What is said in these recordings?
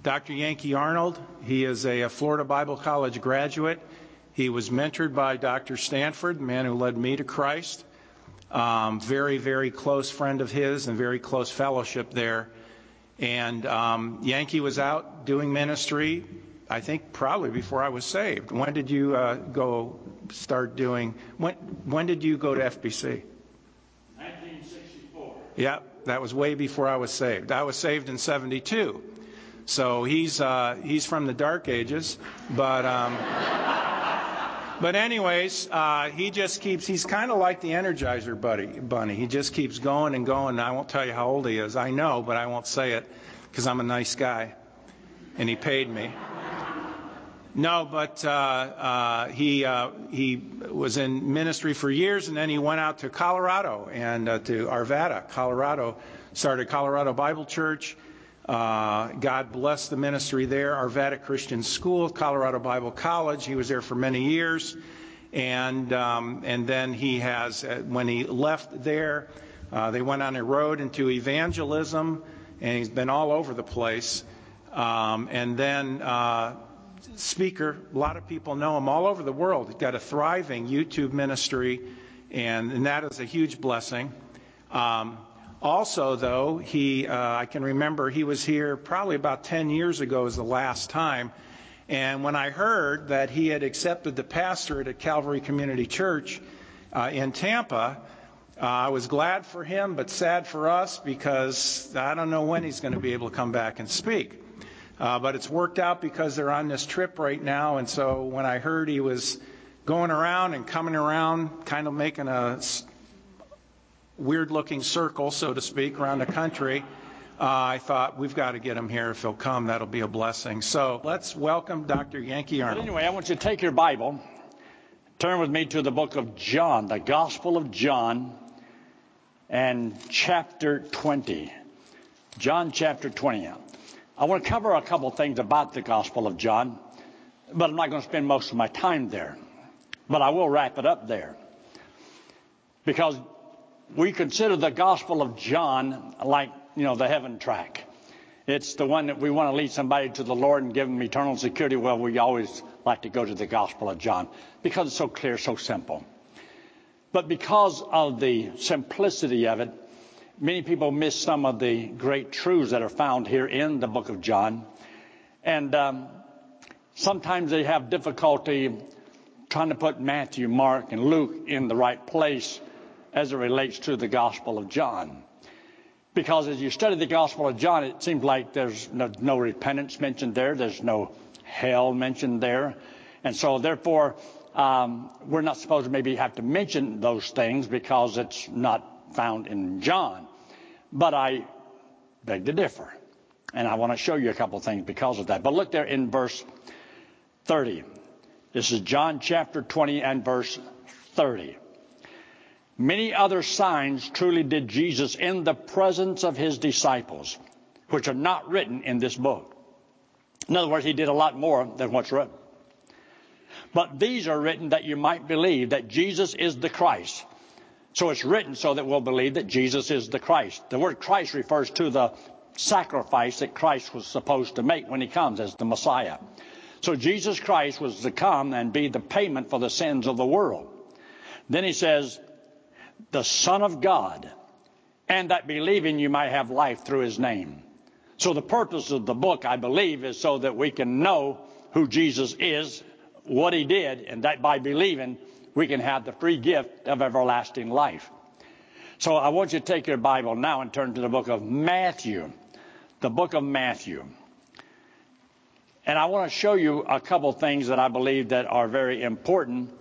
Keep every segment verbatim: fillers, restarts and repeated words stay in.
Doctor Yankee Arnold, he is a Florida Bible College graduate. He was mentored by Doctor Stanford, the man who led me to Christ. Um, very, very close friend of his and very close fellowship there. And um, Yankee was out doing ministry, I think probably before I was saved. When did you uh, go start doing, when, when did you go to F B C? nineteen sixty-four. Yeah, that was way before I was saved. I was saved in seventy-two. So he's uh, he's from the dark ages, but um, but anyways, uh, he just keeps. He's kind of like the Energizer buddy, bunny. He just keeps going and going. I won't tell you how old he is. I know, but I won't say it because I'm a nice guy, and he paid me. No, but uh, uh, he uh, he was in ministry for years, and then he went out to Colorado and uh, to Arvada, Colorado. Started Colorado Bible Church. Uh, God blessed the ministry there. Arvada Christian School, Colorado Bible College. He was there for many years, and um, and then he has uh, when he left there, uh, they went on a road into evangelism, and he's been all over the place. Um, and then. Uh, Speaker, a lot of people know him all over the world. He's got a thriving YouTube ministry, and, and that is a huge blessing. Um, also, though, he uh, I can remember he was here probably about ten years ago was the last time, and when I heard that he had accepted the pastorate at Calvary Community Church uh, in Tampa, uh, I was glad for him but sad for us because I don't know when he's going to be able to come back and speak. Uh, but it's worked out because they're on this trip right now, and so when I heard he was going around and coming around, kind of making a weird-looking circle, so to speak, around the country, uh, I thought, we've got to get him here. If he'll come, that'll be a blessing. So let's welcome Doctor Yankee Arnold. But anyway, I want you to take your Bible, turn with me to the book of John, the Gospel of John, and chapter twenty. John chapter twenty. I want to cover a couple things about the Gospel of John, but I'm not going to spend most of my time there. But I will wrap it up there. Because we consider the Gospel of John like, you know, the heaven track. It's the one that we want to lead somebody to the Lord and give them eternal security. Well, we always like to go to the Gospel of John because it's so clear, so simple. But because of the simplicity of it, many people miss some of the great truths that are found here in the book of John. And um, sometimes they have difficulty trying to put Matthew, Mark, and Luke in the right place as it relates to the Gospel of John. Because as you study the Gospel of John, it seems like there's no, no repentance mentioned there. There's no hell mentioned there. And so therefore, um, we're not supposed to maybe have to mention those things because it's not found in John. But I beg to differ. And I want to show you a couple of things because of that. But look there in verse thirty. This is John chapter twenty and verse thirty. Many other signs truly did Jesus in the presence of his disciples, which are not written in this book. In other words, he did a lot more than what's written. But these are written that you might believe that Jesus is the Christ. So it's written so that we'll believe that Jesus is the Christ. The word Christ refers to the sacrifice that Christ was supposed to make when he comes as the Messiah. So Jesus Christ was to come and be the payment for the sins of the world. Then he says, the Son of God, and that believing you might have life through his name. So the purpose of the book, I believe, is so that we can know who Jesus is, what he did, and that by believing we can have the free gift of everlasting life. So I want you to take your Bible now and turn to the book of Matthew. The book of Matthew. And I want to show you a couple things that I believe that are very important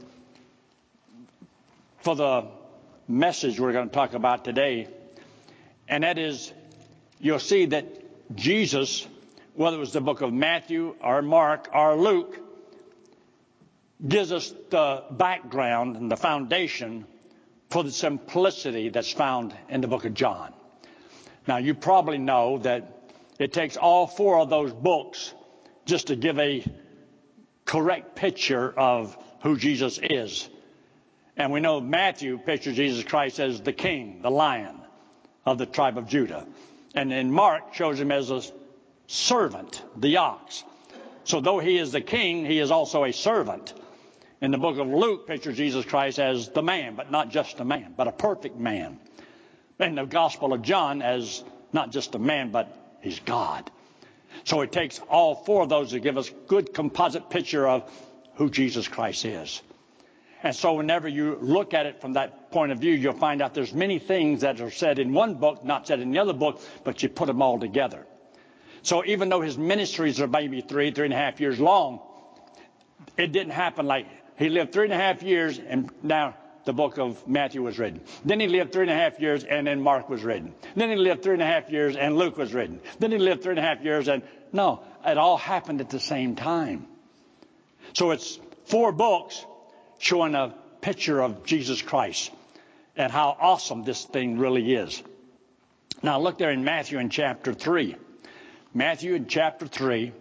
for the message we're going to talk about today. And that is, you'll see that Jesus, whether it was the book of Matthew or Mark or Luke, gives us the background and the foundation for the simplicity that's found in the book of John. Now, you probably know that it takes all four of those books just to give a correct picture of who Jesus is. And we know Matthew pictures Jesus Christ as the king, the lion of the tribe of Judah. And then Mark shows him as a servant, the ox. So though he is the king, he is also a servant. In the book of Luke, pictures Jesus Christ as the man, but not just a man, but a perfect man. In the Gospel of John as not just a man, but he's God. So it takes all four of those to give us a good composite picture of who Jesus Christ is. And so whenever you look at it from that point of view, you'll find out there's many things that are said in one book, not said in the other book, but you put them all together. So even though his ministries are maybe three, three and a half years long, it didn't happen like he lived three and a half years and now the book of Matthew was written. Then he lived three and a half years and then Mark was written. Then he lived three and a half years and Luke was written. Then he lived three and a half years and no, it all happened at the same time. So it's four books showing a picture of Jesus Christ and how awesome this thing really is. Now look there in Matthew in chapter three. Matthew in chapter three.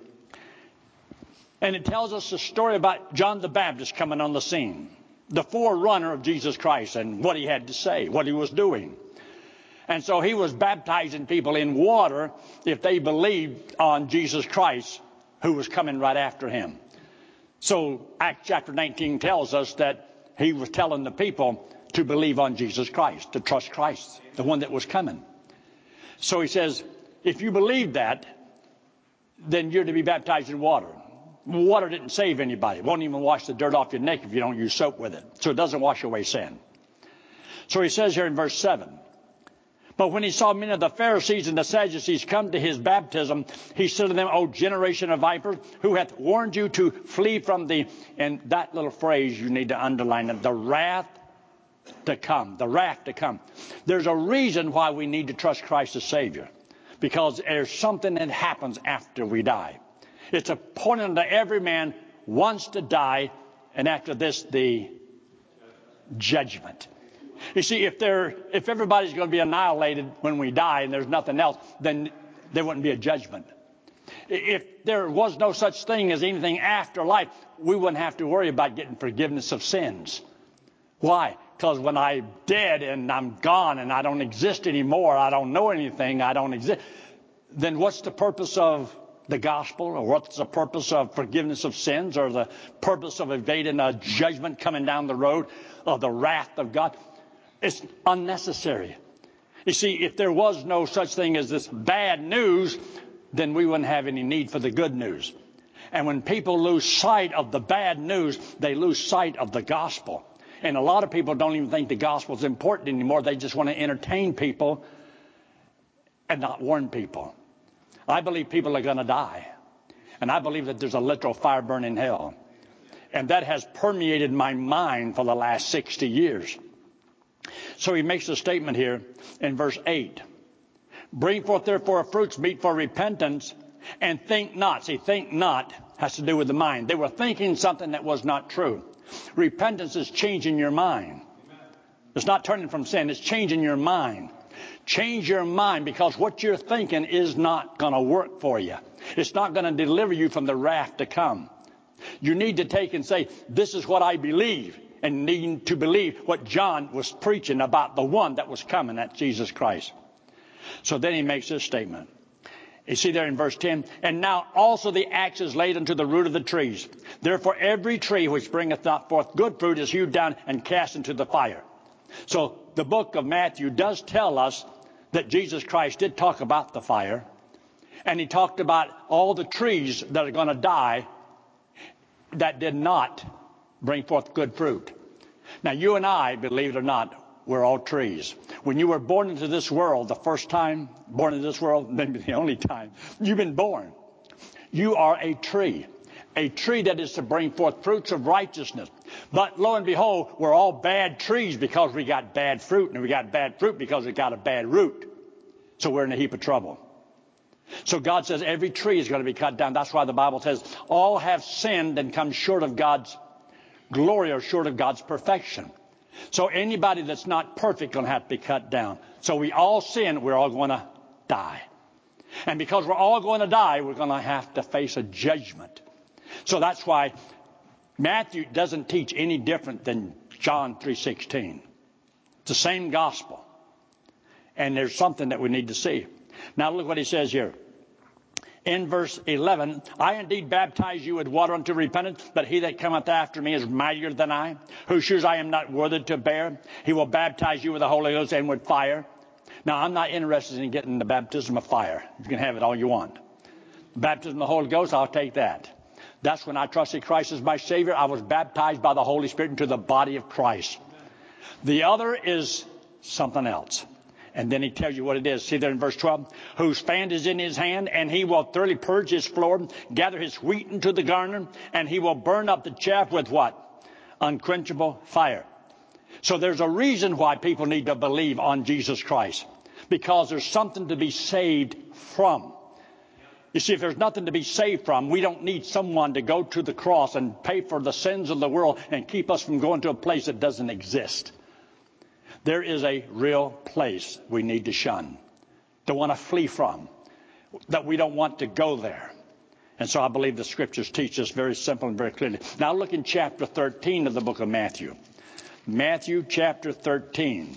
And it tells us a story about John the Baptist coming on the scene. The forerunner of Jesus Christ and what he had to say, what he was doing. And so he was baptizing people in water if they believed on Jesus Christ, who was coming right after him. So Acts chapter nineteen tells us that he was telling the people to believe on Jesus Christ, to trust Christ, the one that was coming. So he says, if you believe that, then you're to be baptized in water. Water didn't save anybody. It won't even wash the dirt off your neck if you don't use soap with it. So it doesn't wash away sin. So he says here in verse seven, but when he saw many of the Pharisees and the Sadducees come to his baptism, he said to them, O generation of vipers, who hath warned you to flee from the, and that little phrase you need to underline it, the wrath to come, the wrath to come. There's a reason why we need to trust Christ as Savior, because there's something that happens after we die. It's appointed unto every man once to die, and after this, the judgment. You see, if there, if everybody's going to be annihilated when we die and there's nothing else, then there wouldn't be a judgment. If there was no such thing as anything after life, we wouldn't have to worry about getting forgiveness of sins. Why? Because when I'm dead and I'm gone and I don't exist anymore, I don't know anything, I don't exist, then what's the purpose of the gospel, or what's the purpose of forgiveness of sins, or the purpose of evading a judgment coming down the road of the wrath of God? It's unnecessary. You see, if there was no such thing as this bad news, then we wouldn't have any need for the good news. And when people lose sight of the bad news, they lose sight of the gospel. And a lot of people don't even think the gospel is important anymore. They just want to entertain people and not warn people. I believe people are going to die. And I believe that there's a literal fire burn in hell. And that has permeated my mind for the last sixty years. So he makes a statement here in verse eight. Bring forth therefore fruits meet for repentance, and think not. See, think not has to do with the mind. They were thinking something that was not true. Repentance is changing your mind. It's not turning from sin. It's changing your mind. Change your mind, because what you're thinking is not going to work for you. It's not going to deliver you from the wrath to come. You need to take and say, this is what I believe, and need to believe what John was preaching about, the one that was coming, that's Jesus Christ. So then he makes this statement. You see there in verse ten, and now also the axe is laid unto the root of the trees. Therefore every tree which bringeth not forth good fruit is hewed down and cast into the fire. So the book of Matthew does tell us that Jesus Christ did talk about the fire, and he talked about all the trees that are going to die that did not bring forth good fruit. Now you and I, believe it or not, we're all trees. When you were born into this world, the first time born into this world, maybe the only time you've been born, you are a tree. A tree that is to bring forth fruits of righteousness. But lo and behold, we're all bad trees because we got bad fruit, and we got bad fruit because we got a bad root. So we're in a heap of trouble. So God says every tree is going to be cut down. That's why the Bible says all have sinned and come short of God's glory, or short of God's perfection. So anybody that's not perfect is going to have to be cut down. So we all sin, we're all going to die. And because we're all going to die, we're going to have to face a judgment. So that's why Matthew doesn't teach any different than John three sixteen. It's the same gospel. And there's something that we need to see. Now look what he says here. in verse eleven, I indeed baptize you with water unto repentance, but he that cometh after me is mightier than I, whose shoes I am not worthy to bear. He will baptize you with the Holy Ghost and with fire. Now, I'm not interested in getting the baptism of fire. You can have it all you want. Baptism of the Holy Ghost, I'll take that. That's when I trusted Christ as my Savior. I was baptized by the Holy Spirit into the body of Christ. The other is something else. And then he tells you what it is. See there in verse twelve, whose fan is in his hand, and he will thoroughly purge his floor, gather his wheat into the garner, and he will burn up the chaff with what? Unquenchable fire. So there's a reason why people need to believe on Jesus Christ. Because there's something to be saved from. You see, if there's nothing to be saved from, we don't need someone to go to the cross and pay for the sins of the world and keep us from going to a place that doesn't exist. There is a real place we need to shun, to want to flee from, that we don't want to go there. And so I believe the Scriptures teach us very simple and very clearly. Now look in chapter thirteen of the book of Matthew. Matthew chapter thirteen.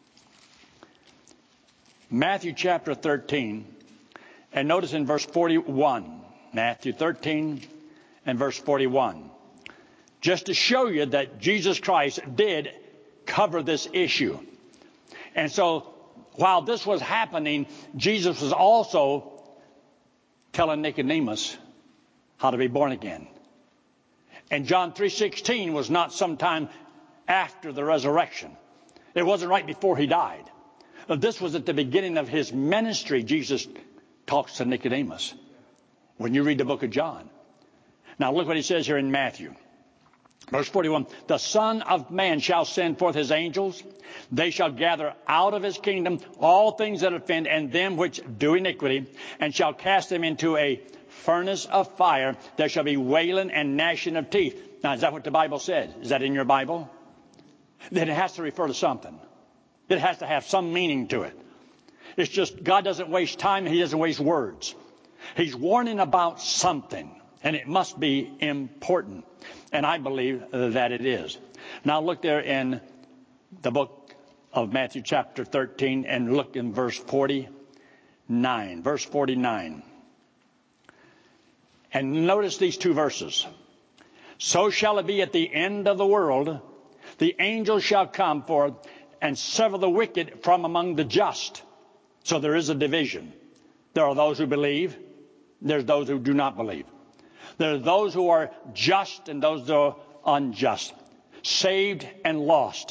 Matthew chapter thirteen. And notice in verse forty-one. Matthew thirteen and verse forty-one. Just to show you that Jesus Christ did cover this issue. And so while this was happening, Jesus was also telling Nicodemus how to be born again. And John three sixteen was not sometime after the resurrection. It wasn't right before he died. This was at the beginning of his ministry. Jesus talks to Nicodemus when you read the book of John. Now look what he says here in Matthew. Verse forty-one, the Son of Man shall send forth his angels. They shall gather out of his kingdom all things that offend and them which do iniquity, and shall cast them into a furnace of fire. There shall be wailing and gnashing of teeth. Now, is that what the Bible said? Is that in your Bible? Then it has to refer to something. It has to have some meaning to it. It's just God doesn't waste time. He doesn't waste words. He's warning about something, and it must be important. And I believe that it is. Now look there in the book of Matthew chapter thirteen and look in verse forty-nine. Verse forty-nine. And notice these two verses. So shall it be at the end of the world. The angels shall come forth and sever the wicked from among the just. So there is a division. There are those who believe. There's those who do not believe. There are those who are just and those who are unjust. Saved and lost.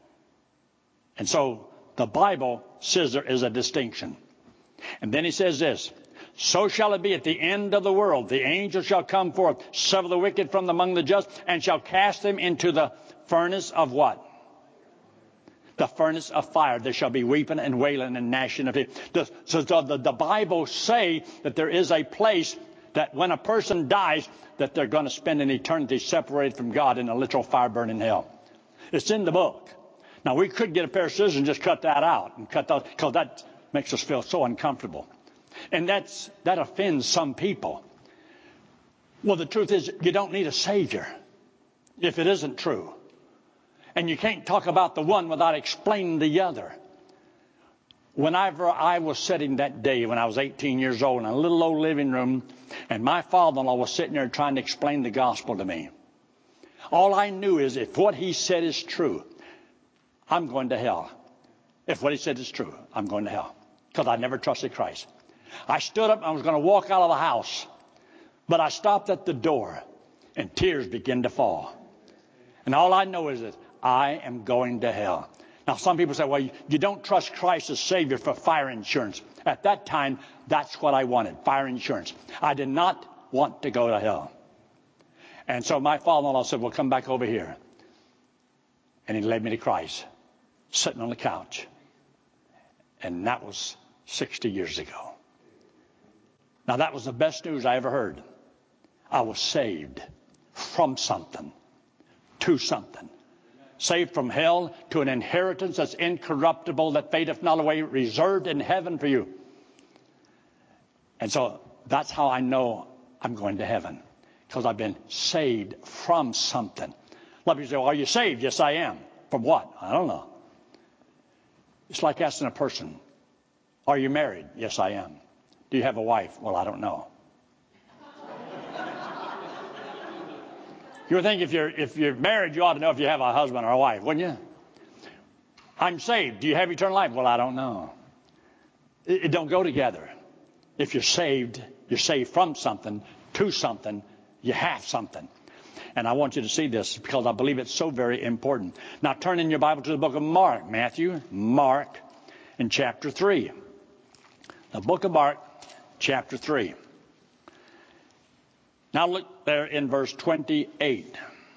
And so the Bible says there is a distinction. And then he says this. So shall it be at the end of the world. The angels shall come forth, sever the wicked from among the just, and shall cast them into the furnace of what? The furnace of fire. There shall be weeping and wailing and gnashing of teeth. So the, the Bible say that there is a place that when a person dies, that they're going to spend an eternity separated from God in a literal fire burning hell. It's in the book. Now, we could get a pair of scissors and just cut that out, and cut that, because that makes us feel so uncomfortable. And that's that offends some people. Well, the truth is, you don't need a Savior if it isn't true. And you can't talk about the one without explaining the other. Whenever I was sitting that day when I was eighteen years old in a little old living room, and my father-in-law was sitting there trying to explain the gospel to me, all I knew is if what he said is true, I'm going to hell. If what he said is true, I'm going to hell. Because I never trusted Christ. I stood up and I was going to walk out of the house. But I stopped at the door and tears began to fall. And all I know is that I am going to hell. Now, some people say, well, you, you don't trust Christ as Savior for fire insurance. At that time, that's what I wanted, fire insurance. I did not want to go to hell. And so my father-in-law said, well, come back over here. And he led me to Christ, sitting on the couch. And that was sixty years ago. Now, that was the best news I ever heard. I was saved from something to something. Saved from hell to an inheritance that's incorruptible, that fadeth not away, reserved in heaven for you. And so that's how I know I'm going to heaven. Because I've been saved from something. A lot of people say, well, are you saved? Yes, I am. From what? I don't know. It's like asking a person, are you married? Yes, I am. Do you have a wife? Well, I don't know. You would think if you're, if you're married, you ought to know if you have a husband or a wife, wouldn't you? I'm saved. Do you have eternal life? Well, I don't know. It, it don't go together. If you're saved, you're saved from something, to something, you have something. And I want you to see this because I believe it's so very important. Now turn in your Bible to the book of Mark. Matthew, Mark, in chapter three. The book of Mark, chapter three. Now look there in verse twenty-eight.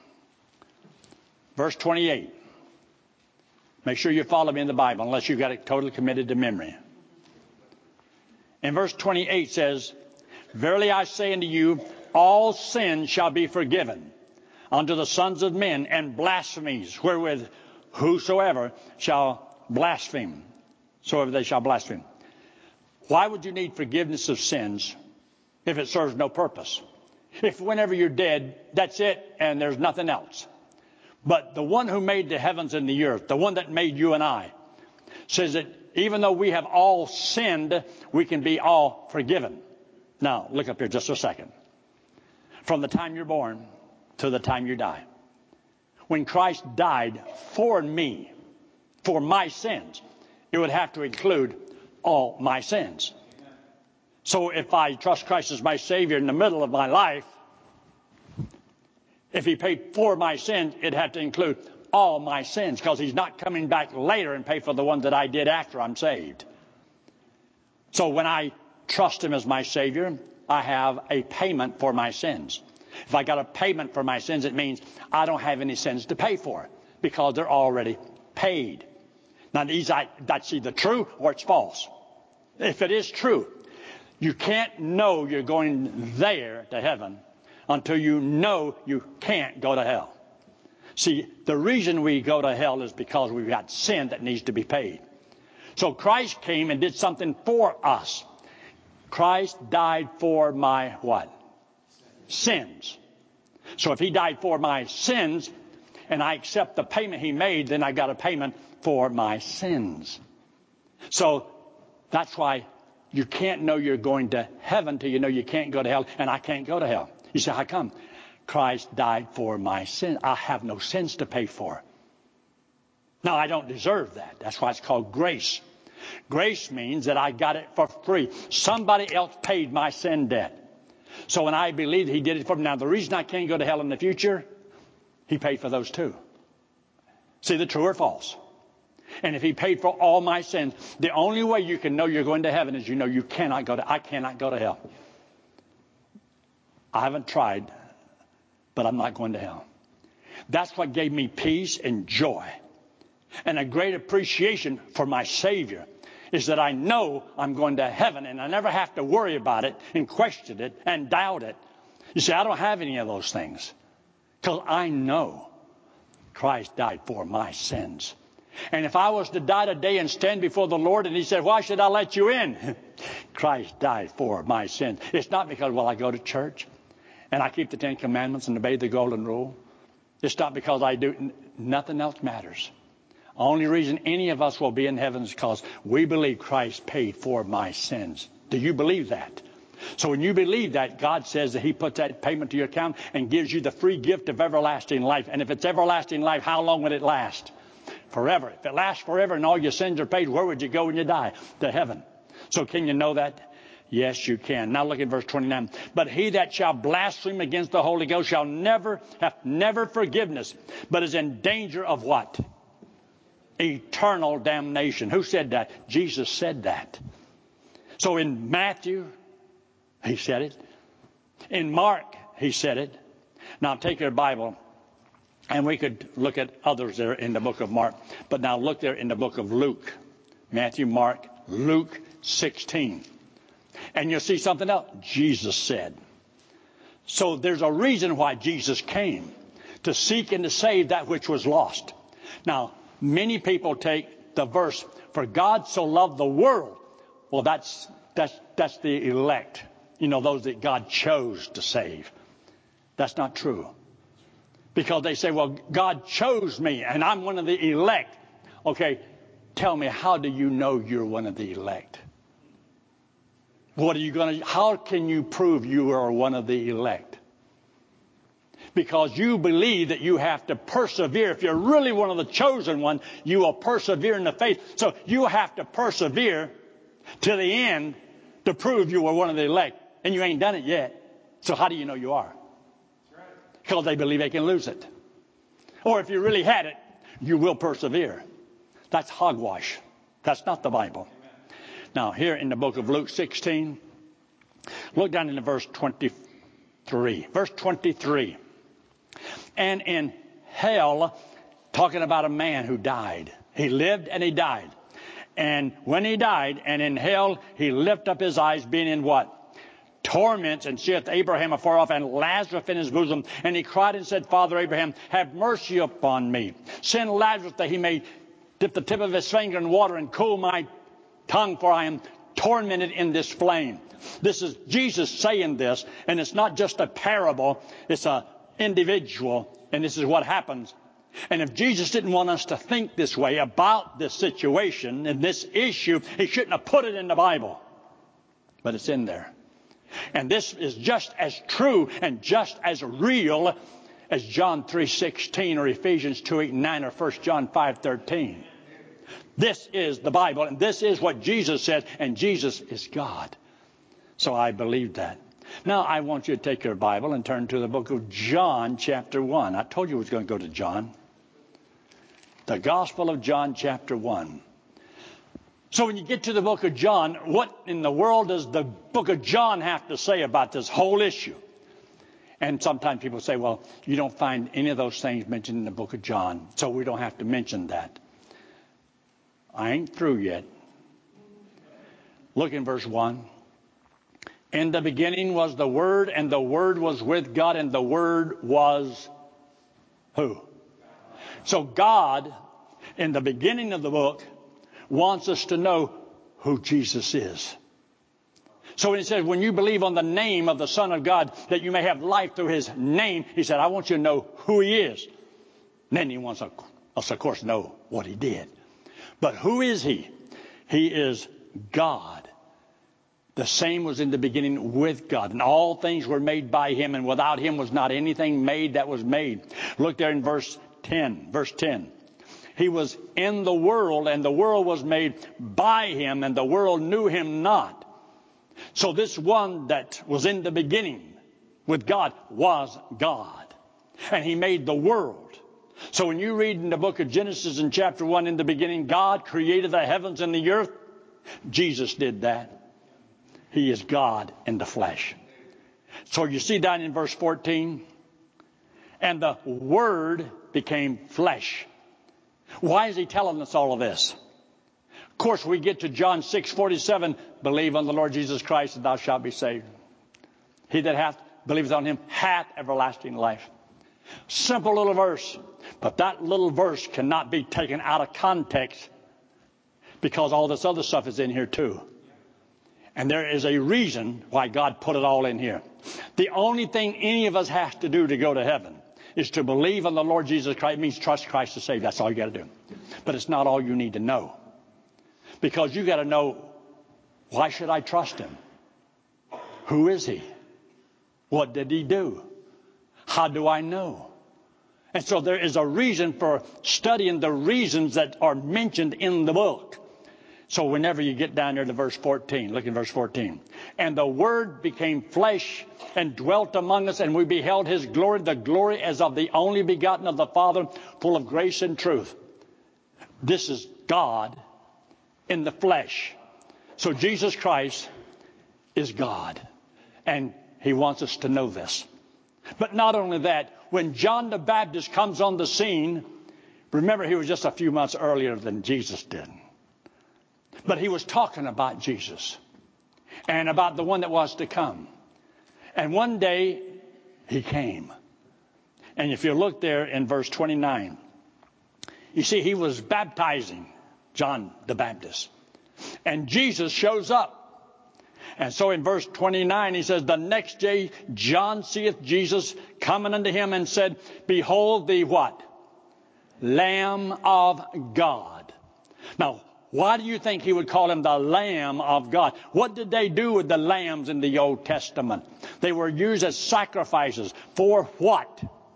Verse twenty-eight. Make sure you follow me in the Bible unless you've got it totally committed to memory. In verse twenty-eight says, Verily I say unto you, all sin shall be forgiven unto the sons of men, and blasphemies wherewith whosoever shall blaspheme, soever they shall blaspheme. Why would you need forgiveness of sins if it serves no purpose? If whenever you're dead, that's it, and there's nothing else. But the one who made the heavens and the earth, the one that made you and I, says that even though we have all sinned, we can be all forgiven. Now, look up here just a second. From the time you're born to the time you die. When Christ died for me, for my sins, it would have to include all my sins. So if I trust Christ as my Savior in the middle of my life, if He paid for my sins, it'd have to include all my sins, because He's not coming back later and pay for the ones that I did after I'm saved. So when I trust Him as my Savior, I have a payment for my sins. If I got a payment for my sins, it means I don't have any sins to pay for because they're already paid. Now, these, I, that's either true or it's false. If it is true, you can't know you're going there to heaven until you know you can't go to hell. See, the reason we go to hell is because we've got sin that needs to be paid. So Christ came and did something for us. Christ died for my what? Sins. So if He died for my sins and I accept the payment He made, then I got a payment for my sins. So that's why you can't know you're going to heaven till you know you can't go to hell, and I can't go to hell. You say, how come? Christ died for my sin. I have no sins to pay for. Now, I don't deserve that. That's why it's called grace. Grace means that I got it for free. Somebody else paid my sin debt. So when I believe He did it for me, now the reason I can't go to hell in the future, He paid for those too. See, the true or false. And if He paid for all my sins, the only way you can know you're going to heaven is you know you cannot go to, I cannot go to hell. I haven't tried, but I'm not going to hell. That's what gave me peace and joy and a great appreciation for my Savior, is that I know I'm going to heaven and I never have to worry about it and question it and doubt it. You see, I don't have any of those things because I know Christ died for my sins. And if I was to die today and stand before the Lord and He said, why should I let you in? Christ died for my sins. It's not because, well, I go to church and I keep the Ten Commandments and obey the Golden Rule. It's not because I do. Nothing else matters. Only reason any of us will be in heaven is because we believe Christ paid for my sins. Do you believe that? So when you believe that, God says that He puts that payment to your account and gives you the free gift of everlasting life. And if it's everlasting life, how long would it last? Forever. If it lasts forever and all your sins are paid, where would you go when you die? To heaven. So can you know that? Yes, you can. Now look at verse twenty-nine. But he that shall blaspheme against the Holy Ghost shall never have never forgiveness, but is in danger of what? Eternal damnation. Who said that? Jesus said that. So in Matthew, He said it. In Mark, He said it. Now take your Bible, and we could look at others there in the book of Mark. But now look there in the book of Luke. Matthew, Mark, Luke sixteen. And you'll see something else Jesus said. So there's a reason why Jesus came, to seek and to save that which was lost. Now, many people take the verse, for God so loved the world. Well, that's, that's, that's the elect. You know, those that God chose to save. That's not true. Because they say, well, God chose me and I'm one of the elect. Okay, tell me, how do you know you're one of the elect? What are you going to, how can you prove you are one of the elect? because you believe that you have to persevere. If you're really one of the chosen one, you will persevere in the faith. So you have to persevere to the end to prove you were one of the elect. And you ain't done it yet. So how do you know you are? Because they believe they can lose it. Or if you really had it, you will persevere. That's hogwash. That's not the Bible. Now, here in the book of Luke sixteen, look down into verse twenty-three. Verse twenty-three. And in hell, talking about a man who died. He lived and he died. And when he died, and in hell, he lifted up his eyes, being in what? Torments, and seeth Abraham afar off, and Lazarus in his bosom. And he cried and said, Father Abraham, have mercy upon me. Send Lazarus that he may dip the tip of his finger in water and cool my tongue, for I am tormented in this flame. This is Jesus saying this, and it's not just a parable. It's an individual, and this is what happens. And if Jesus didn't want us to think this way about this situation and this issue, he shouldn't have put it in the Bible. But it's in there. And this is just as true and just as real as John three sixteen or Ephesians two eight and nine or First John five thirteen. This is the Bible, and this is what Jesus said, and Jesus is God. So I believe that. Now I want you to take your Bible and turn to the book of John chapter one. I told you I was going to go to John. The Gospel of John chapter one. So when you get to the book of John, what in the world does the book of John have to say about this whole issue? And sometimes people say, well, you don't find any of those things mentioned in the book of John, so we don't have to mention that. I ain't through yet. Look in verse one. In the beginning was the Word, and the Word was with God, and the Word was who? So God, in the beginning of the book, wants us to know who Jesus is. So when he says, when you believe on the name of the Son of God, that you may have life through his name, he said, I want you to know who he is. And then he wants us, of course, to know what he did. But who is he? He is God. The same was in the beginning with God. And all things were made by him, and without him was not anything made that was made. Look there in verse ten. Verse ten. He was in the world, and the world was made by him, and the world knew him not. So this one that was in the beginning with God was God. And he made the world. So when you read in the book of Genesis in chapter one, in the beginning, God created the heavens and the earth. Jesus did that. He is God in the flesh. So you see down in verse fourteen, and the Word became flesh. Why is he telling us all of this? Of course, we get to John six forty-seven, believe on the Lord Jesus Christ and thou shalt be saved. He that hath believes on him hath everlasting life. Simple little verse, but that little verse cannot be taken out of context because all this other stuff is in here too. And there is a reason why God put it all in here. The only thing any of us has to do to go to heaven is to believe on the Lord Jesus Christ. It means trust Christ to save. That's all you got to do. But it's not all you need to know. Because you got to know, why should I trust him? Who is he? What did he do? How do I know? And so there is a reason for studying the reasons that are mentioned in the book. So whenever you get down there to verse fourteen, look in verse fourteen. And the Word became flesh and dwelt among us, and we beheld his glory, the glory as of the only begotten of the Father, full of grace and truth. This is God in the flesh. So Jesus Christ is God. And he wants us to know this. But not only that, when John the Baptist comes on the scene, remember he was just a few months earlier than Jesus did. But he was talking about Jesus and about the one that was to come. And one day he came. And if you look there in verse twenty-nine, you see he was baptizing John the Baptist. And Jesus shows up. And so in verse twenty-nine he says, the next day John seeth Jesus coming unto him and said, behold the what? Lamb of God. Now, why do you think he would call him the Lamb of God? What did they do with the lambs in the Old Testament? They were used as sacrifices. For what?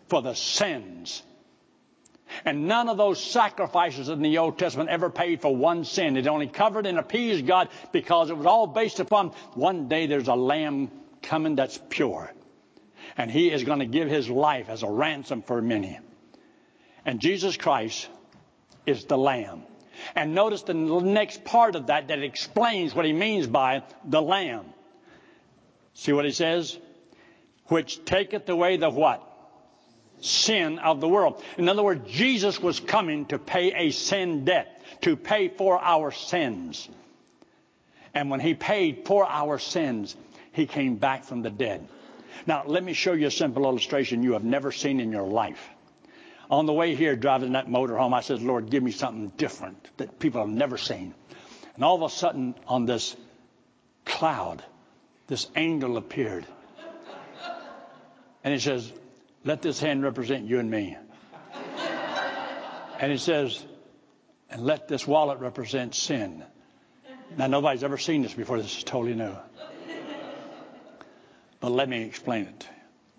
for the sins. And none of those sacrifices in the Old Testament ever paid for one sin. It only covered and appeased God because it was all based upon one day there's a lamb coming that's pure. And he is going to give his life as a ransom for many. And Jesus Christ is the lamb. And notice the next part of that that explains what he means by the lamb. See what he says? Which taketh away the what? Sin of the world. In other words, Jesus was coming to pay a sin debt, to pay for our sins. And when he paid for our sins, he came back from the dead. Now, let me show you a simple illustration you have never seen in your life. On the way here, driving that motorhome, I said, Lord, give me something different that people have never seen. And all of a sudden, on this cloud, this angel appeared. And he says, let this hand represent you and me. And he says, and let this wallet represent sin. Now, nobody's ever seen this before. This is totally new. But let me explain it.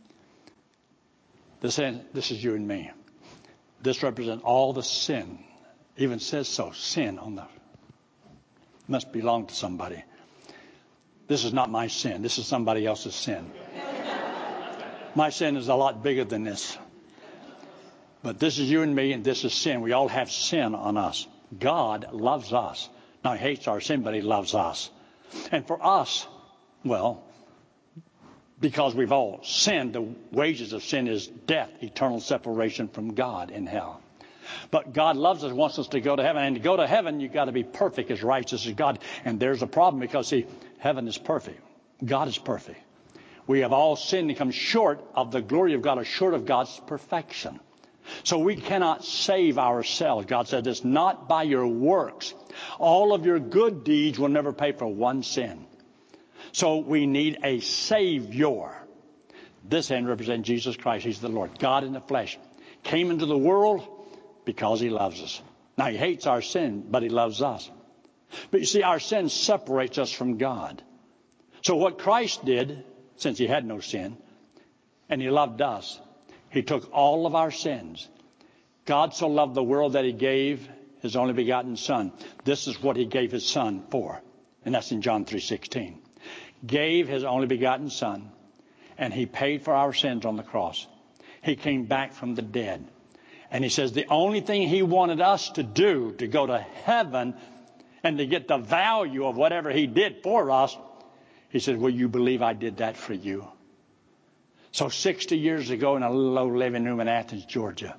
This hand, this is you and me. This represents all the sin. Even says so, sin on the, must belong to somebody. This is not my sin. This is somebody else's sin. My sin is a lot bigger than this. But this is you and me, and this is sin. We all have sin on us. God loves us. Now, he hates our sin, but he loves us. And for us, well, because we've all sinned, the wages of sin is death, eternal separation from God in hell. But God loves us, wants us to go to heaven. And to go to heaven, you've got to be perfect, as righteous as God. And there's a problem because, see, heaven is perfect. God is perfect. We have all sinned and come short of the glory of God, or short of God's perfection. So we cannot save ourselves. God said it's not by your works. All of your good deeds will never pay for one sin. So we need a Savior. This hand represents Jesus Christ. He's the Lord. God in the flesh came into the world because he loves us. Now, he hates our sin, but he loves us. But you see, our sin separates us from God. So what Christ did, since he had no sin, and he loved us, he took all of our sins. God so loved the world that he gave his only begotten Son. This is what he gave his Son for. And that's in John three sixteen. Gave his only begotten Son, and he paid for our sins on the cross. He came back from the dead. And he says the only thing he wanted us to do to go to heaven and to get the value of whatever he did for us, he said, will you believe I did that for you? So sixty years ago in a little old living room in Athens, Georgia,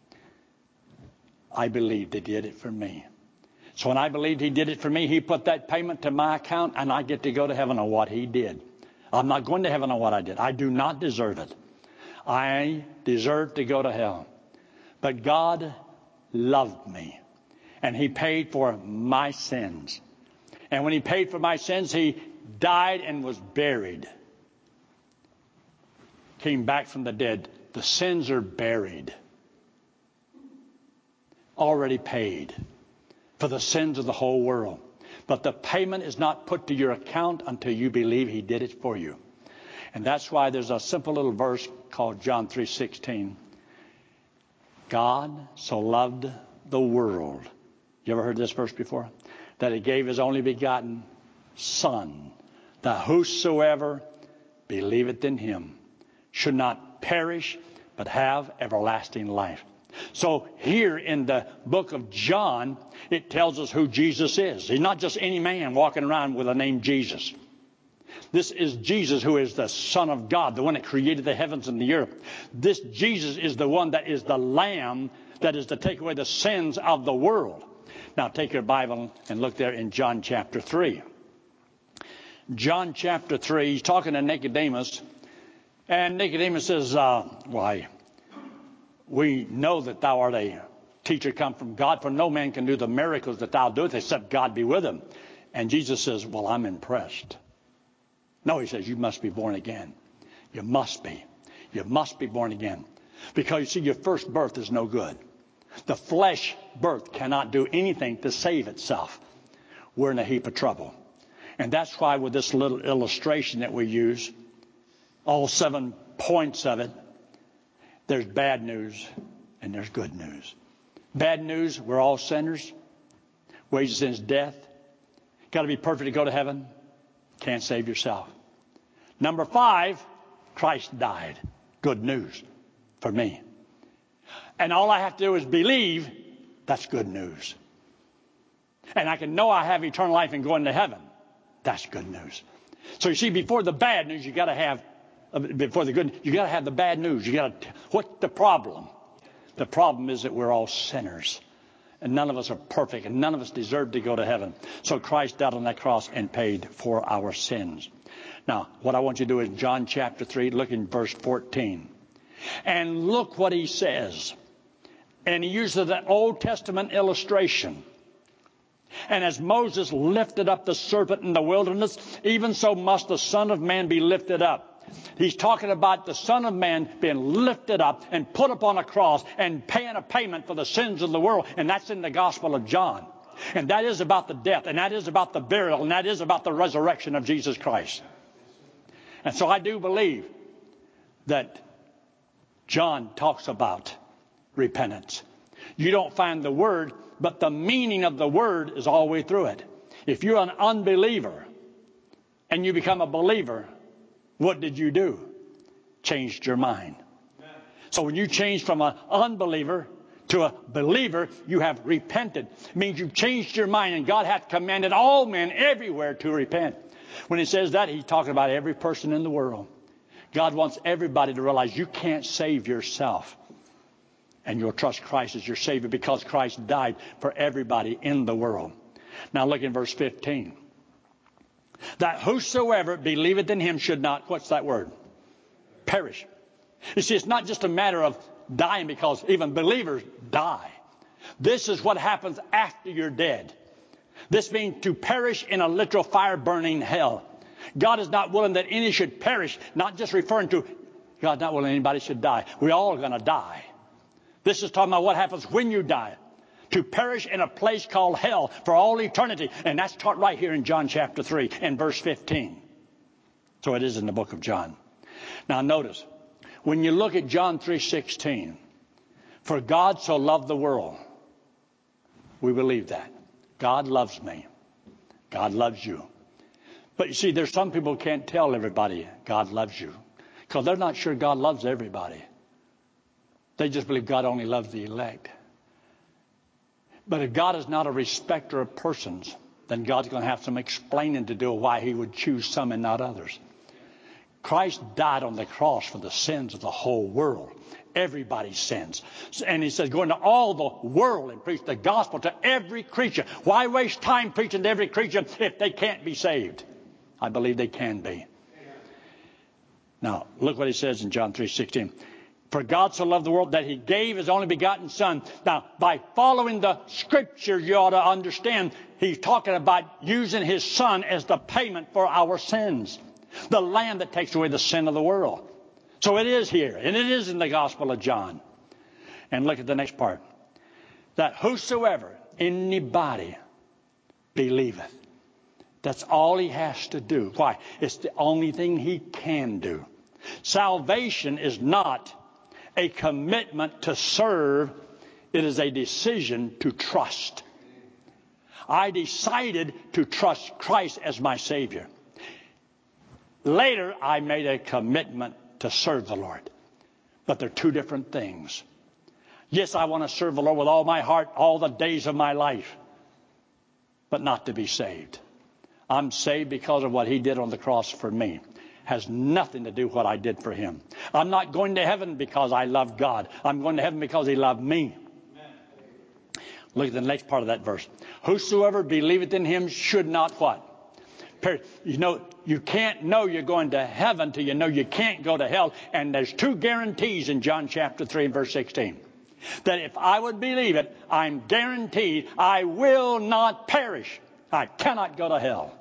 I believed he did it for me. So when I believed he did it for me, he put that payment to my account, and I get to go to heaven on what he did. I'm not going to heaven on what I did. I do not deserve it. I deserve to go to hell. But God loved me, and he paid for my sins. And when he paid for my sins, he died and was buried. Came back from the dead. The sins are buried. Already paid for the sins of the whole world. But the payment is not put to your account until you believe he did it for you. And that's why there's a simple little verse called John three sixteen. God so loved the world. You ever heard this verse before? That he gave his only begotten Son, that whosoever believeth in him should not perish, but have everlasting life. So here in the book of John, it tells us who Jesus is. He's not just any man walking around with the name Jesus. This is Jesus, who is the Son of God, the one that created the heavens and the earth. This Jesus is the one that is the Lamb that is to take away the sins of the world. Now take your Bible and look there in John chapter three. John chapter three, he's talking to Nicodemus. And Nicodemus says, uh, why, we know that thou art a teacher come from God, for no man can do the miracles that thou doest except God be with him. And Jesus says, well, I'm impressed. No, he says, you must be born again. You must be. You must be born again. Because, you see, your first birth is no good. The flesh birth cannot do anything to save itself. We're in a heap of trouble. And that's why with this little illustration that we use, all seven points of it, There's bad news and there's good news. Bad news, we're all sinners. Wages of sin is death. Got to be perfect to go to heaven. Can't save yourself. Number five, Christ died. Good news for me. And all I have to do is believe. That's good news. And I can know I have eternal life and going to heaven. That's good news. So you see, before the bad news, you got to have, uh, before the good, you got to have the bad news. You got to, what's the problem? The problem is that we're all sinners. And none of us are perfect. And none of us deserve to go to heaven. So Christ died on that cross and paid for our sins. Now, what I want you to do is John chapter three, look in verse fourteen. And look what he says. And he uses an Old Testament illustration. And as Moses lifted up the serpent in the wilderness, even so must the Son of Man be lifted up. He's talking about the Son of Man being lifted up and put upon a cross and paying a payment for the sins of the world. And that's in the Gospel of John. And that is about the death, and that is about the burial, and that is about the resurrection of Jesus Christ. And so I do believe that John talks about repentance. You don't find the word, but the meaning of the word is all the way through it. If you're an unbeliever and you become a believer, what did you do? Changed your mind. So when you change from an unbeliever to a believer, you have repented. It means you've changed your mind, and God hath commanded all men everywhere to repent. When he says that, he's talking about every person in the world. God wants everybody to realize you can't save yourself. And you'll trust Christ as your Savior because Christ died for everybody in the world. Now look in verse fifteen. That whosoever believeth in him should not, what's that word? Perish. You see, it's not just a matter of dying, because even believers die. This is what happens after you're dead. This means to perish in a literal fire burning hell. God is not willing that any should perish, not just referring to God's not willing anybody should die. We're all going to die. This is talking about what happens when you die. To perish in a place called hell for all eternity. And that's taught right here in John chapter three and verse fifteen. So it is in the book of John. Now notice, when you look at John three sixteen, for God so loved the world. We believe that. God loves me. God loves you. But you see, there's some people who can't tell everybody God loves you, because they're not sure God loves everybody. They just believe God only loves the elect. But if God is not a respecter of persons, then God's going to have some explaining to do why he would choose some and not others. Christ died on the cross for the sins of the whole world. Everybody's sins. And he says, go into all the world and preach the gospel to every creature. Why waste time preaching to every creature if they can't be saved? I believe they can be. Now, look what he says in John three sixteen. For God so loved the world that he gave his only begotten Son. Now, by following the Scripture, you ought to understand he's talking about using his Son as the payment for our sins. The Lamb that takes away the sin of the world. So it is here, and it is in the Gospel of John. And look at the next part. That whosoever, anybody, believeth. That's all he has to do. Why? It's the only thing he can do. Salvation is not a commitment to serve. It is a decision to trust. I decided to trust Christ as my Savior. Later, I made a commitment to serve the Lord. But they're two different things. Yes, I want to serve the Lord with all my heart all the days of my life, but not to be saved. I'm saved because of what he did on the cross for me. Has nothing to do with what I did for him. I'm not going to heaven because I love God. I'm going to heaven because he loved me. Amen. Look at the next part of that verse. Whosoever believeth in him should not what? You know, you can't know you're going to heaven till you know you can't go to hell. And there's two guarantees in John chapter three and verse sixteen. That if I would believe it, I'm guaranteed I will not perish. I cannot go to hell.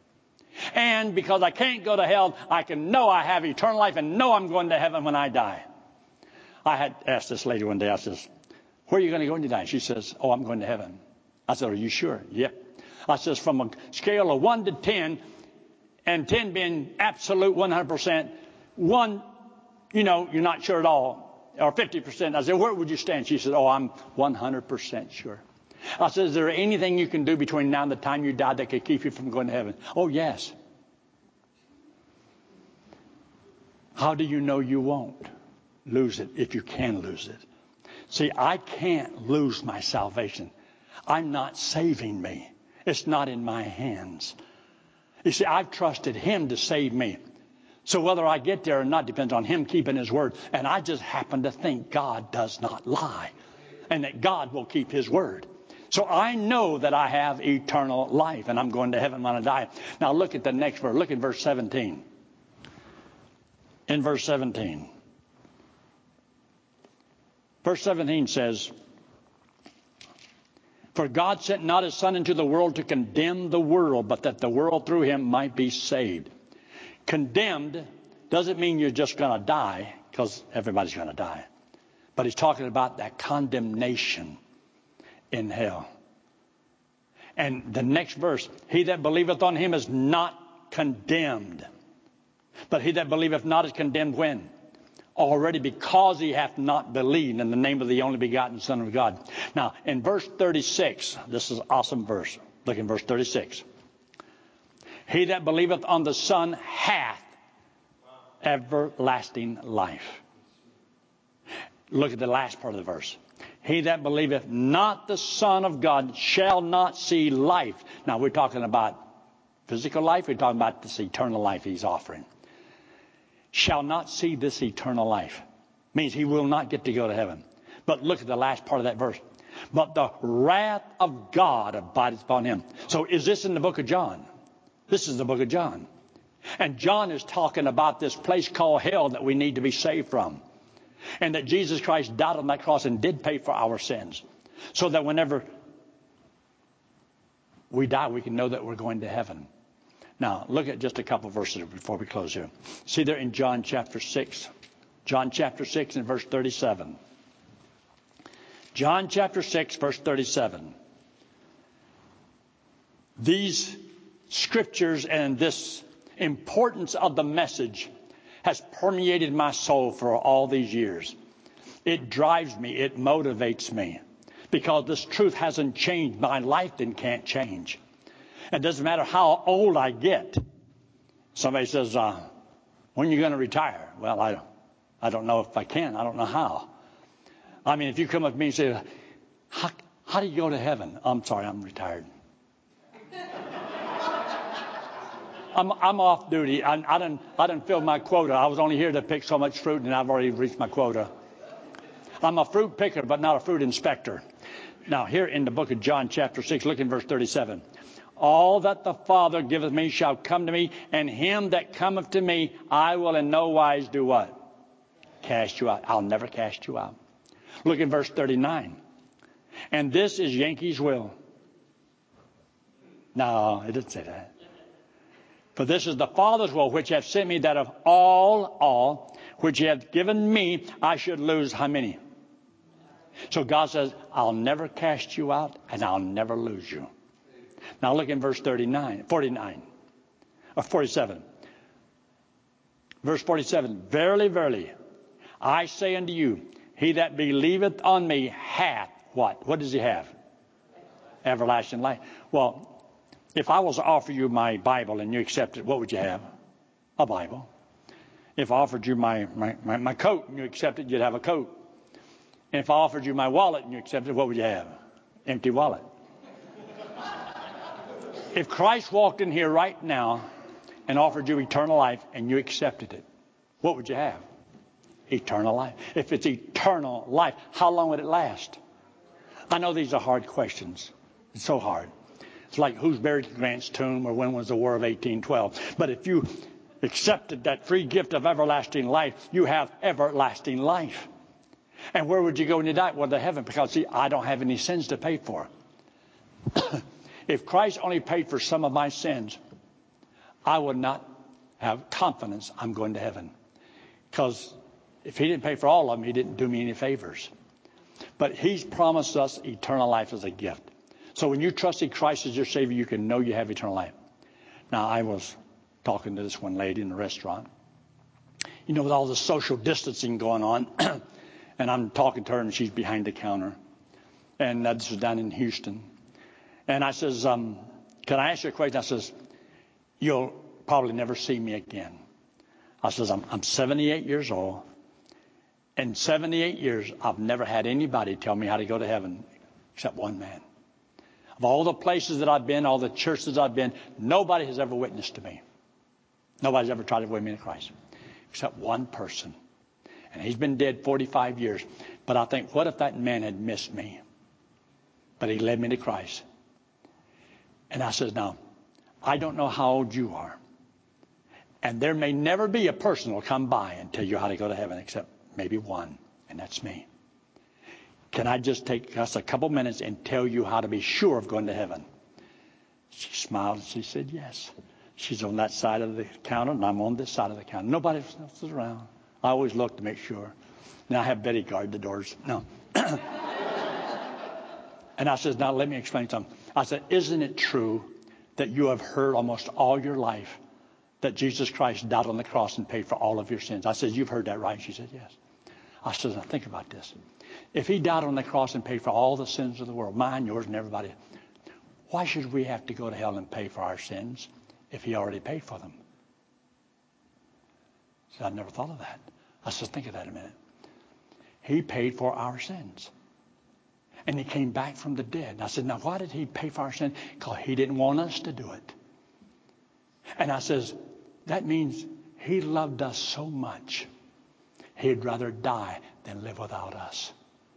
And because I can't go to hell, I can know I have eternal life and know I'm going to heaven when I die. I had asked this lady one day, I says, where are you going to go when you die? She says, oh, I'm going to heaven. I said, are you sure? Yep. I says, from a scale of one to ten, and ten being absolute one hundred percent, one, you know, you're not sure at all, or fifty percent. I said, where would you stand? She said, oh, I'm one hundred percent sure. I said, is there anything you can do between now and the time you die that could keep you from going to heaven? Oh, yes. How do you know you won't lose it if you can lose it? See, I can't lose my salvation. I'm not saving me. It's not in my hands. You see, I've trusted him to save me. So whether I get there or not depends on him keeping his word. And I just happen to think God does not lie and that God will keep his word. So I know that I have eternal life and I'm going to heaven when I die. Now look at the next verse. Look at verse seventeen. In verse seventeen. Verse seventeen says, for God sent not his Son into the world to condemn the world, but that the world through him might be saved. Condemned doesn't mean you're just going to die, because everybody's going to die. But he's talking about that condemnation in hell. And the next verse, he that believeth on him is not condemned. But he that believeth not is condemned when? Already, because he hath not believed in the name of the only begotten Son of God. Now, in verse thirty-six, this is an awesome verse. Look in verse thirty-six. He that believeth on the Son hath everlasting life. Look at the last part of the verse. He that believeth not the Son of God shall not see life. Now, we're talking about physical life. We're talking about this eternal life he's offering. Shall not see this eternal life. Means he will not get to go to heaven. But look at the last part of that verse. But the wrath of God abideth upon him. So is this in the book of John? This is the book of John. And John is talking about this place called hell that we need to be saved from. And that Jesus Christ died on that cross and did pay for our sins. So that whenever we die, we can know that we're going to heaven. Now, look at just a couple verses before we close here. See there in John chapter six. John chapter six and verse thirty-seven. John chapter six, verse thirty-seven. These scriptures and this importance of the message has permeated my soul for all these years. It drives me. It motivates me. Because this truth hasn't changed. My life then can't change. It doesn't matter how old I get. Somebody says, uh, when are you going to retire? Well, I, I don't know if I can. I don't know how. I mean, if you come up to me and say, how, how do you go to heaven? I'm sorry, I'm retired. I'm, I'm off duty. I, I didn't, I didn't fill my quota. I was only here to pick so much fruit, and I've already reached my quota. I'm a fruit picker, but not a fruit inspector. Now, here in the book of John, chapter six, look in verse thirty-seven. All that the Father giveth me shall come to me, and him that cometh to me I will in no wise do what? Cast you out. I'll never cast you out. Look in verse thirty-nine. And this is Yankee's will. No, it didn't say that. For this is the Father's will which hath sent me, that of all, all, which he hath given me, I should lose how many? So God says, I'll never cast you out, and I'll never lose you. Now look in verse thirty-nine, forty-nine, or forty-seven. Verse forty-seven. Verily, verily, I say unto you, he that believeth on me hath what? What does he have? Everlasting life. Well, if I was to offer you my Bible and you accept it, what would you have? A Bible. If I offered you my, my, my, my coat and you accept it, you'd have a coat. And if I offered you my wallet and you accept it, what would you have? Empty wallet. If Christ walked in here right now and offered you eternal life and you accepted it, what would you have? Eternal life. If it's eternal life, how long would it last? I know these are hard questions. It's so hard. It's like who's buried in Grant's tomb or when was the War of eighteen twelve. But if you accepted that free gift of everlasting life, you have everlasting life. And where would you go when you die? Well, to heaven, because see, I don't have any sins to pay for. If Christ only paid for some of my sins, I would not have confidence I'm going to heaven. Because if he didn't pay for all of them, he didn't do me any favors. But he's promised us eternal life as a gift. So when you trusted Christ as your Savior, you can know you have eternal life. Now, I was talking to this one lady in the restaurant. You know, with all the social distancing going on, And I'm talking to her, and she's behind the counter. And uh, this was down in Houston. And I says, um, can I ask you a question? I says, you'll probably never see me again. I says, I'm, I'm seventy-eight years old. In seventy-eight years, I've never had anybody tell me how to go to heaven except one man. Of all the places that I've been, all the churches I've been, nobody has ever witnessed to me. Nobody's ever tried to win me to Christ except one person. And he's been dead forty-five years. But I think, what if that man had missed me? But he led me to Christ. And I said, now, I don't know how old you are. And there may never be a person who will come by and tell you how to go to heaven except maybe one. And that's me. Can I just take us a couple minutes and tell you how to be sure of going to heaven? She smiled and she said, yes. She's on that side of the counter and I'm on this side of the counter. Nobody else is around. I always look to make sure. Now I have Betty guard the doors. No. And I said, now let me explain something. I said, isn't it true that you have heard almost all your life that Jesus Christ died on the cross and paid for all of your sins? I said, you've heard that, right? She said, yes. I said, now think about this. If he died on the cross and paid for all the sins of the world, mine, yours, and everybody, why should we have to go to hell and pay for our sins if he already paid for them? I said, I never thought of that. I said, think of that a minute. He paid for our sins. And he came back from the dead. And I said, now why did he pay for our sins? Because he didn't want us to do it. And I says, that means he loved us so much, he'd rather die than live without us.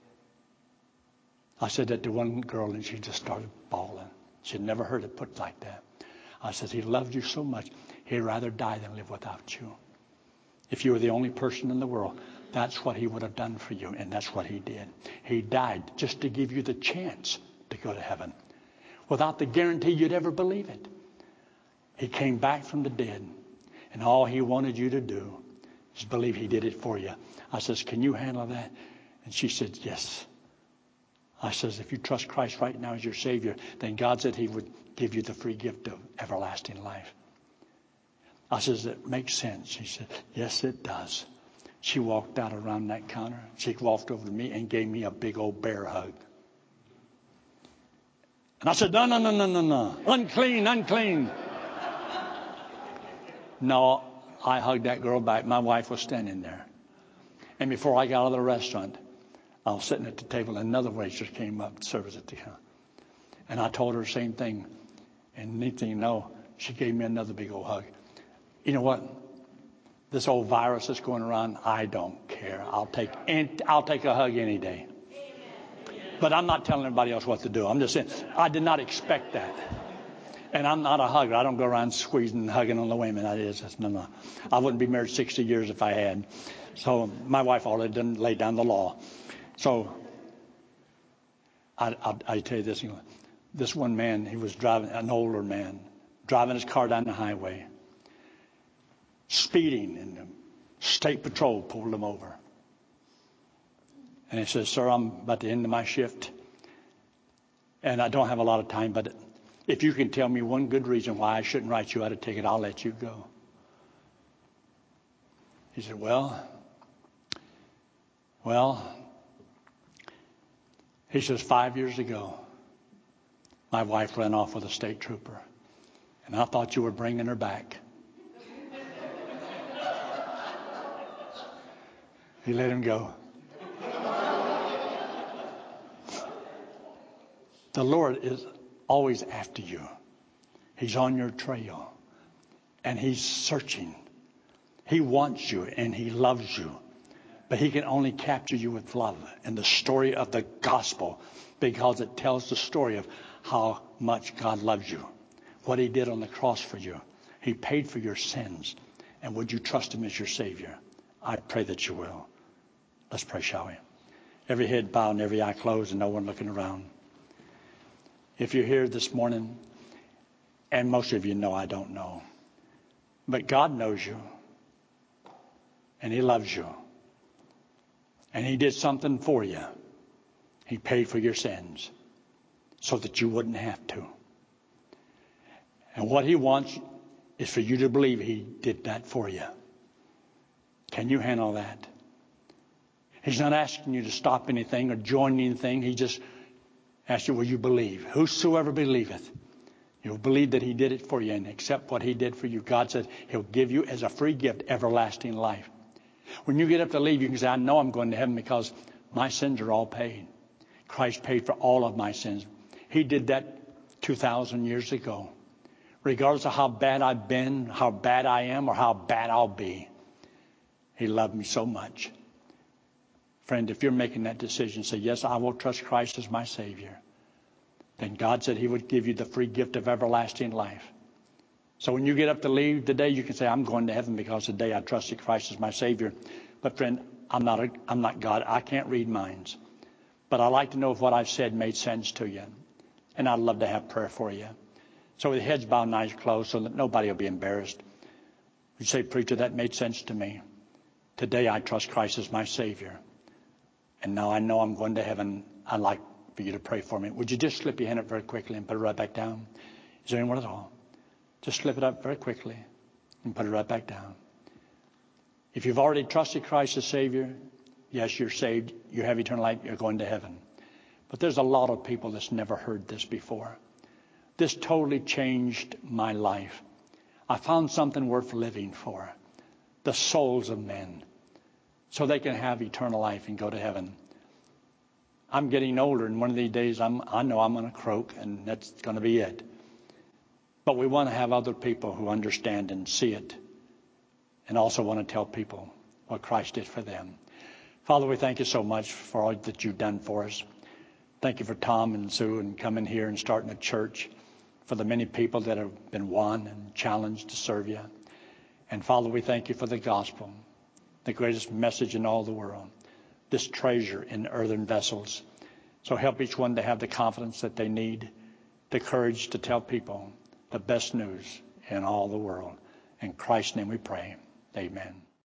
I said that to one girl, and she just started bawling. She'd never heard it put like that. I said, he loved you so much, he'd rather die than live without you. If you were the only person in the world, that's what he would have done for you, and that's what he did. He died just to give you the chance to go to heaven, without the guarantee you'd ever believe it. He came back from the dead, and all he wanted you to do is believe he did it for you. I says, can you handle that? And she said, yes. I says, if you trust Christ right now as your Savior, then God said he would give you the free gift of everlasting life. I says, it makes sense. She said, yes, it does. She walked out around that counter. She walked over to me and gave me a big old bear hug. And I said, no, no, no, no, no, no. Unclean, unclean. No, I hugged that girl back. My wife was standing there. And before I got out of the restaurant, I was sitting at the table, and another waitress came up to service at the counter. And I told her the same thing. And neat thing you know, she gave me another big old hug. You know what? This old virus that's going around, I don't care. I'll take I'll take a hug any day. But I'm not telling everybody else what to do. I'm just saying, I did not expect that. And I'm not a hugger. I don't go around squeezing and hugging on the women. That is, that's, no, no. I wouldn't be married sixty years if I had. So my wife already didn't lay down the law. So I, I, I tell you this, you know, this one man, he was driving, an older man, driving his car down the highway, speeding, and the state patrol pulled him over. And he says, sir, I'm about to end my shift, and I don't have a lot of time, but if you can tell me one good reason why I shouldn't write you out a ticket, I'll let you go. He said, well, well, he says, five years ago, my wife ran off with a state trooper, and I thought you were bringing her back. He let him go. The Lord is always after you. He's on your trail, and he's searching. He wants you, and he loves you. But he can only capture you with love and the story of the gospel, because it tells the story of how much God loves you, what he did on the cross for you. He paid for your sins. And would you trust him as your Savior? I pray that you will. Let's pray, shall we? Every head bowed and every eye closed and no one looking around. If you're here this morning, and most of you know I don't know, but God knows you, and he loves you. And he did something for you. He paid for your sins so that you wouldn't have to. And what he wants is for you to believe he did that for you. Can you handle that? He's not asking you to stop anything or join anything. He just asks you, will you believe? Whosoever believeth. You'll believe that he did it for you and accept what he did for you. God said he'll give you as a free gift everlasting life. When you get up to leave, you can say, I know I'm going to heaven because my sins are all paid. Christ paid for all of my sins. He did that two thousand years ago. Regardless of how bad I've been, how bad I am, or how bad I'll be, he loved me so much. Friend, if you're making that decision, say, yes, I will trust Christ as my Savior, then God said he would give you the free gift of everlasting life. So when you get up to leave today, you can say, I'm going to heaven because today I trusted Christ as my Savior. But friend, I'm not, a, I'm not God. I can't read minds. But I'd like to know if what I've said made sense to you. And I'd love to have prayer for you. So with heads bowed and eyes closed so that nobody will be embarrassed. You say, preacher, that made sense to me. Today I trust Christ as my Savior. And now I know I'm going to heaven. I'd like for you to pray for me. Would you just slip your hand up very quickly and put it right back down? Is there anyone at all? Just slip it up very quickly and put it right back down. If you've already trusted Christ as Savior, yes, you're saved. You have eternal life. You're going to heaven. But there's a lot of people that's never heard this before. This totally changed my life. I found something worth living for. The souls of men. So they can have eternal life and go to heaven. I'm getting older, and one of these days I'm, I know I'm going to croak, and that's going to be it. But we want to have other people who understand and see it, and also want to tell people what Christ did for them. Father, we thank you so much for all that you've done for us. Thank you for Tom and Sue and coming here and starting a church, for the many people that have been won and challenged to serve you. And Father, we thank you for the gospel, the greatest message in all the world, this treasure in earthen vessels. So help each one to have the confidence that they need, the courage to tell people the best news in all the world. In Christ's name we pray. Amen.